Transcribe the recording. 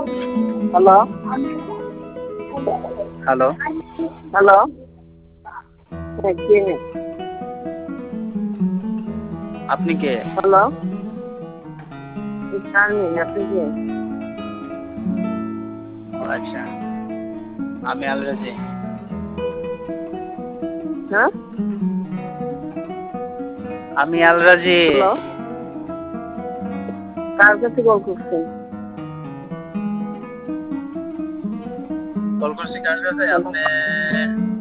Hello hello, hello, হ্যাঁ কে? আপনি কে? Hello, Sharmin, আপনি কে? ও আচ্ছা, আমি আলরাজি। হ্যাঁ, আমি আলরাজি। হ্যালো, কার কাছে কল করছেন? কল করছি কার কাছে? আপনি